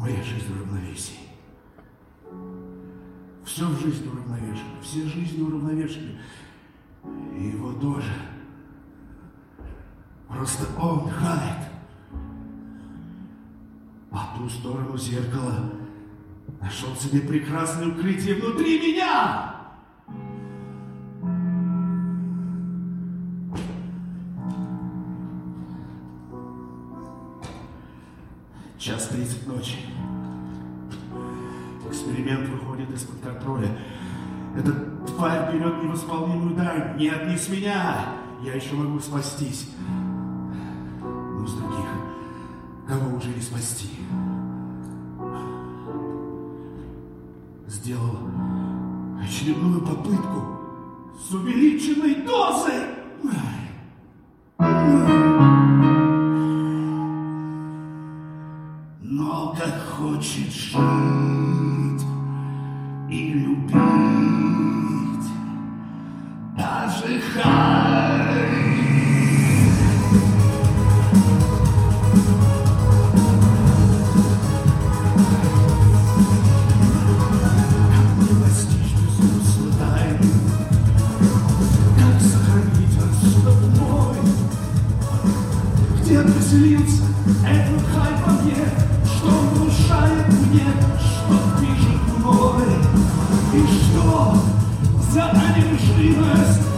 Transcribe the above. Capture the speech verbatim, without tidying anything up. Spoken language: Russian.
Моя жизнь в равновесии. Все в жизни уравновешено, все жизни уравновешены. И его тоже. Просто он, Хайд, по ту сторону зеркала нашел себе прекрасное укрытие внутри меня. Час тридцать ночи. Эксперимент выходит из-под контроля. Эта тварь берет невосполнимую дань. Нет, не с меня. Я еще могу спастись. Но с других, кого уже не спасти. Сделал очередную попытку с увеличенной дозой. Но как хочет жить и любить даже Хайд. Как не постичь безумство тайны, как сохранить рассудок мой, где поселился этот Хайд во мне, что внушает мне, что движет мной, и что за одержимость